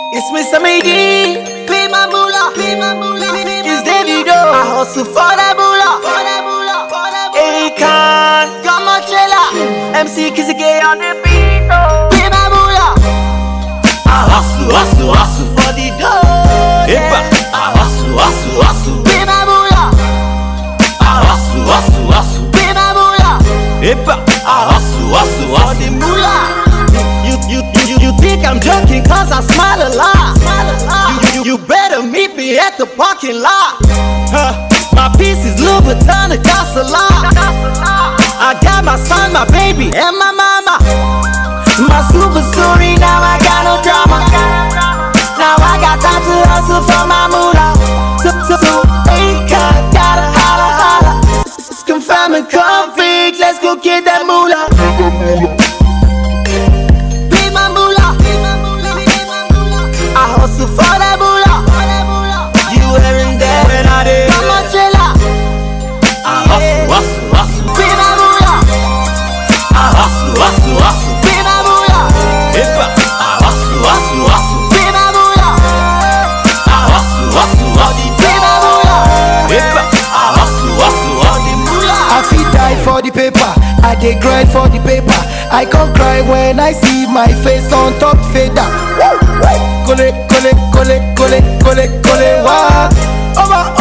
It's Mr. Mady. Pay my moolah, it's Davido. I hustle for that moolah, Akon, got my trailer. MC Kizzy Gay on the beat. Pay my moolah. I hustle for the dough. I hustle. Pay my moolah. I hustle. Pay my moolah. I hustle for the moolah. You think I'm joking cause I smile a lot. You better meet me at the parking lot. My piece is Louis Vuitton, it costs a lot. I got my son, my baby, and my mama. My super story, now I got no drama. Now I got time to hustle for my moolah. So Akon, gotta holla. It's confirm and conflict, let's go get that moolah. I hustle for that moolah. You wearing that when I did. Come on, trailer. I hustle. Pay my moolah. I hustle. Pay my moolah. I hustle. Pay my moolah. I hustle. Pay my moolah. I hustle. I feel die for the paper, I dey grind for the paper. I can't cry when I see my face on top fader. Kole, wa.